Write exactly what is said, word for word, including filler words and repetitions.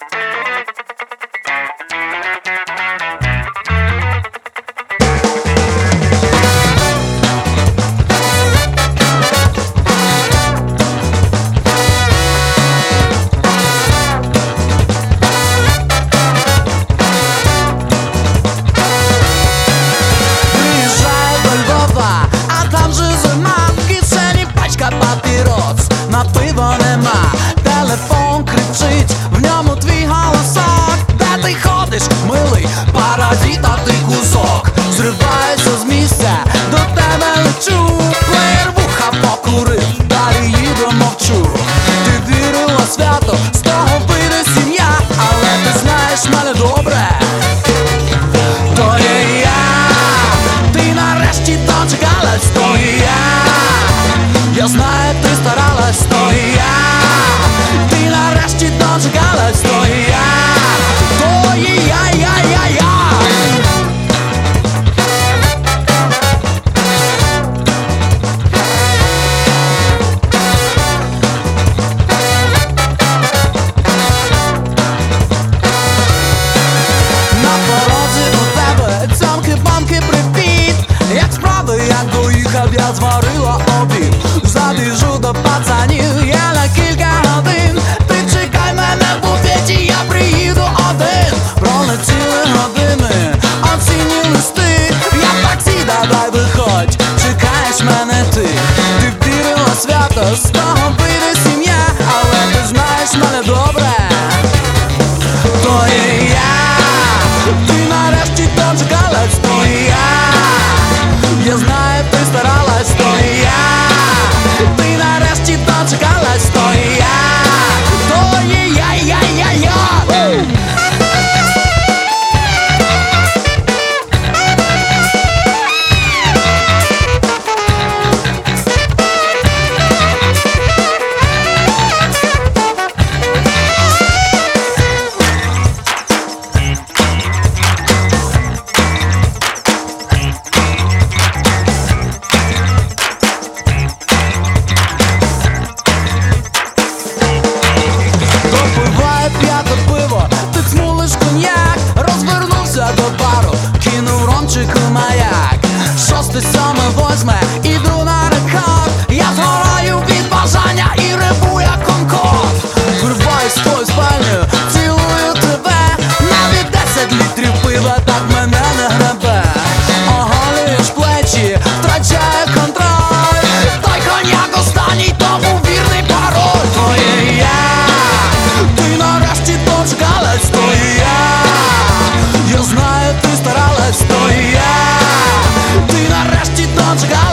На пиво нема, телефон кричить, в ньому твій голосок. Де ти ходиш, милий, паразита ти кусок. Зриваюся з місця, до тебе лечу. Плеєр вуха покурив, далі їду, мовчу. Ти вірила свято, з того вийде сім'я. Але ти знаєш мене добре, то є я. Ти нарешті дочекалась, то є я. Я знаю, ти старалась, то і я. Ти нарешті дочекалась, то і я. То і я, я, я, я. На порозі у тебе цьомки-бомки, привіт. Як справи, як доїхав, я зварила обід. Забіжу до пацанів, я на кілька годин. Ти чекай мене в буфеті, я приїду один. Пролетіли години, оцінні листи. Я в таксі, давай виходь, чекаєш мене ти. Ти вірила свято, з того вийде сім'я. Але ти знаєш мене добре, то і я. Ти нарешті дочекалась, то і я. Я знаю, ти старалась, то і я. Ти нарешті дочекалась, то і я. То і я, я, я, я. П'яте пиво, ти цмулиш коньяк. Розвернувся до бару, кинув ромчику маяк. Шосте, сьоме, восьме, іду на рекорд. Я згораю від бажання і реву як конкорд. Вирваюсь в твою спальню, цілую тебе. Навіть десять літрів пива так мене не гребе. Оголюєш плечі, втрачає контроль. Той коньяк останній, тому вірний пароль. Твоє я. Ти нарешті дочекалась, то і я. Я знаю, ти старалась, то і я. Ти нарешті дочекалась.